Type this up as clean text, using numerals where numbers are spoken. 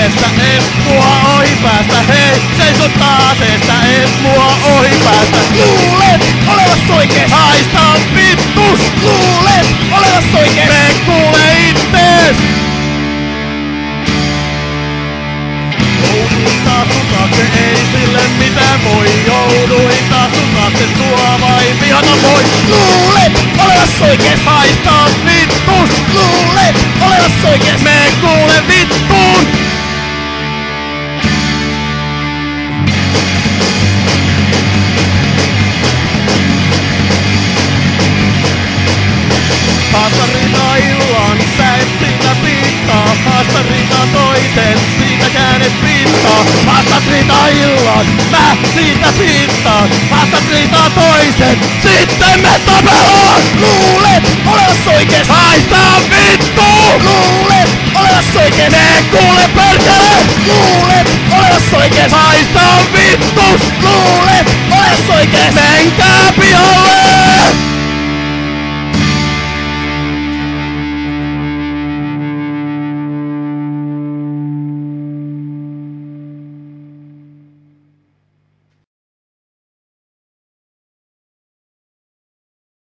taaseesta, et mua ohi päästä. Hei, seiso taaseesta, et mua ohi päästä. Luulet olevas oikees. Haista vittus! Luulet olevas oikees. Me kuule ittees! Jouduin taas sun taakse, ei sille mitään voi. Jouduin taas sun taakse, sua vain vihata voi. Luulet olevas oikees. Haista vittus! Luulet olevas oikees. Me kuule vittuun! Haasta riitaa illan, sä et siitä piittaa. Haasta riitaa toisen, siitäkään et piittaa. Haastat riitaa illan, mä siitä piittaan. Haastat riitaa toisen, sitten me tapellaan! Luulet olevas oikees. Haista vittu! Luulet olevas oikees. Me kuule perkele! Luulet olevas oikees. Haista vittus! Luulet olevas oikees. Menkää pihalle!